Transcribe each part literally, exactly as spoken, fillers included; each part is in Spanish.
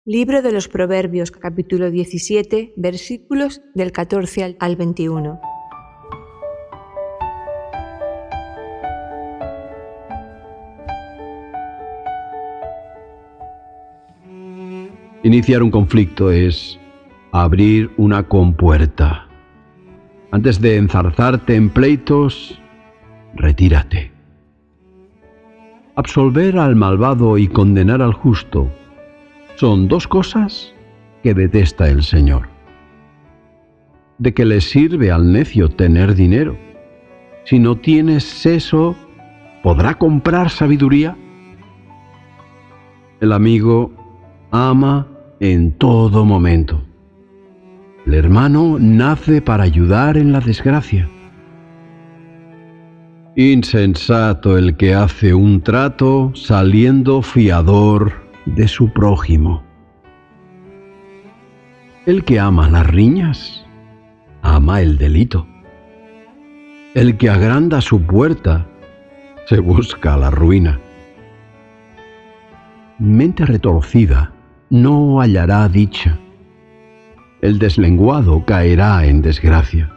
Libro de los Proverbios, capítulo diecisiete, versículos del catorce al veintiuno. Iniciar un conflicto es abrir una compuerta. Antes de enzarzarte en pleitos, retírate. Absolver al malvado y condenar al justo son dos cosas que detesta el Señor. ¿De qué le sirve al necio tener dinero? Si no tiene seso, ¿podrá comprar sabiduría? El amigo ama en todo momento. El hermano nace para ayudar en la desgracia. Insensato el que hace un trato saliendo fiador de su prójimo. El que ama las riñas, ama el delito. El que agranda su puerta, se busca la ruina. Mente retorcida no hallará dicha. El deslenguado caerá en desgracia.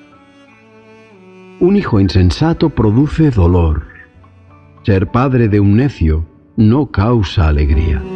Un hijo insensato produce dolor. Ser padre de un necio no causa alegría.